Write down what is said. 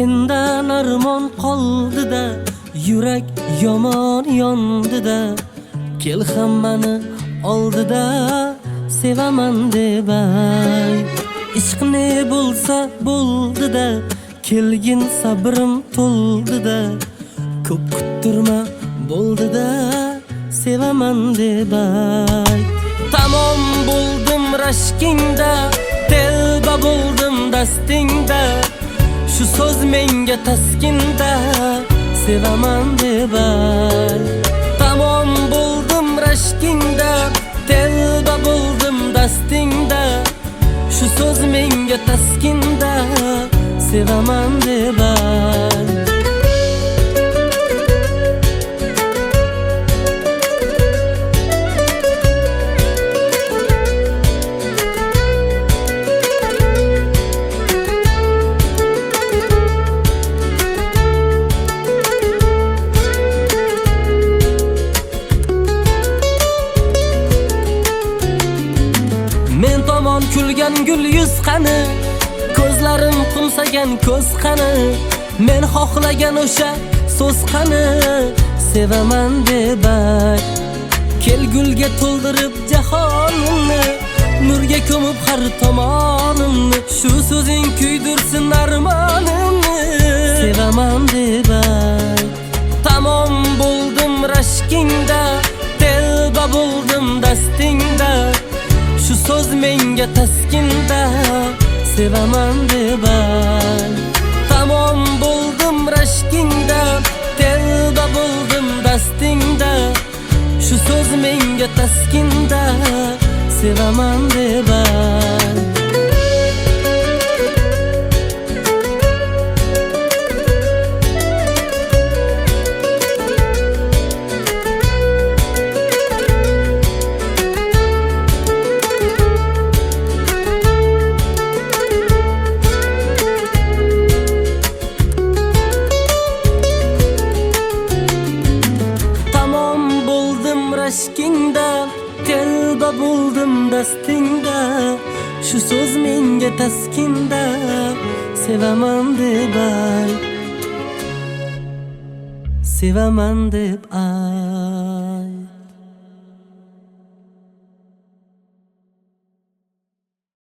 Sendan armon qoldi-da, yurak yomon yondi-da. Kel hammani oldida sevaman deb ay. Ishq ne bo'lsa bo'ldi-da, kelgin sabrim to'ldi-da. Ko'p kuttirma bo'ldi-da, sevaman deb ay. Tamom bo'ldim rashkingda, telba bo'ldim dastingda. Shu so'z menga taskinda, sevaman deb ay. Tamom bo'ldim rashkingda, telba bo'ldim dastingda. Shu so'z menga taskinda, sevaman deb ay. Men tomon kulgan gul yuz qani, ko'zlarim qumsagan ko'z qani. Men xohlagan o'sha so'z qani, sevaman deb ay. Kelgulga to'ldirib jahonimni, nurga ko'mib har tomonimni. Shu so'zing kuydirsin armonimni, sevaman deb ay. Tamom bo'ldim rashkingda, telba bo'ldim dastingda. Shu so'z menga taskinda, sevaman deb ay. Tamom bo'ldim rashkingda, telba bo'ldim dastingda. Shu so'z menga taskinda, sevaman deb ay. Rashkingda, telba bo'ldim dastingda. Shu so'z menga taskinda, sevaman deb ay. Sevaman deb ay.